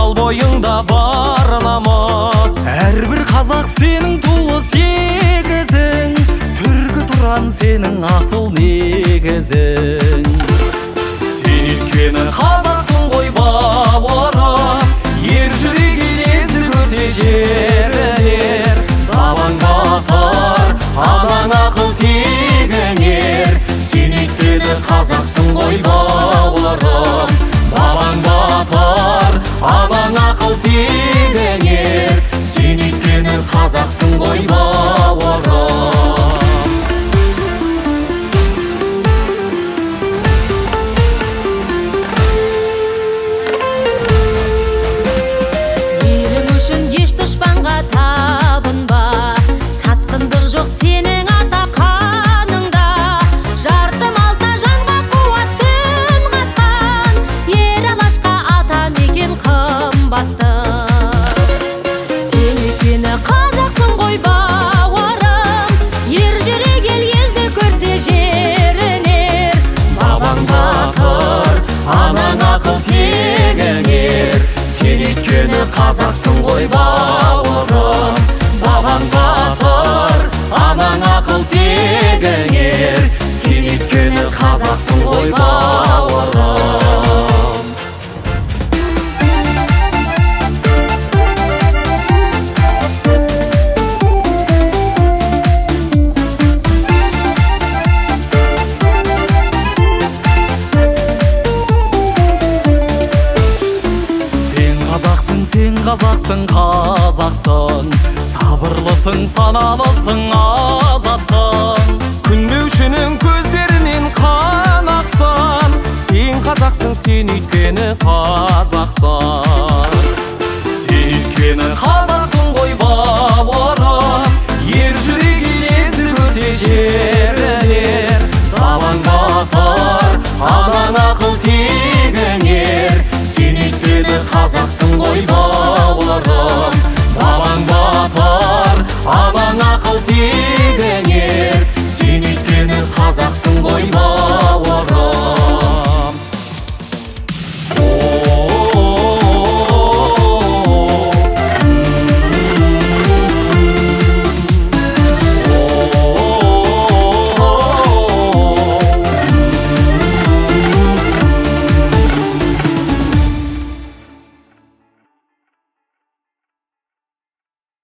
жал бойыңда бар намыс. Әрбір қазақ сенің туыс егізің, түркі тұран сенің асыл негізің. Сен еткені қазақсың ғой бауырым, ер жүрек елесі көрсе жерінер. Бабаң батыр, анаң ақыл тегіңер, сен еткені қазақсың ғой бауырым. Бабаң батыр, анаң ақыл тегіңер, сен еткені қазақсың ғой бауырым. Дұшпанға табынба, сатқындық жоқ сенің ата қаныңда. Жарты малта жанға қуат түн қатқан, ер алашқа ата мекен қымбатты. Сен өйткені қазақсың ғой бауырым, ер жүрек ел езді көрсе жерінер. Бабаң батыр, анаң ақыл тегіңер, сен өйткені қазақсың ғой бауырым. Бабаң батыр, анаң ақыл тегіңер, сен өйткені қазақсың ғой бауырым. Сен қазақсың, қазақсың, сабырлысың, саналысың, азатсың. Күнбеушінің көздерінен қан ақсын. Сен қазақсың, сен өйткені қазақсың. Сен өйткені қазақсың ғой бауырым, ер жүрек елесі көрсе жерінер. Бабаң батыр, анаң ақыл тегіңер, сен өйткені қазақсың ғой бауырым. Бабаң батыр, анаң ақыл тегіңер, сен өйткені қазақсың ғой бауырым.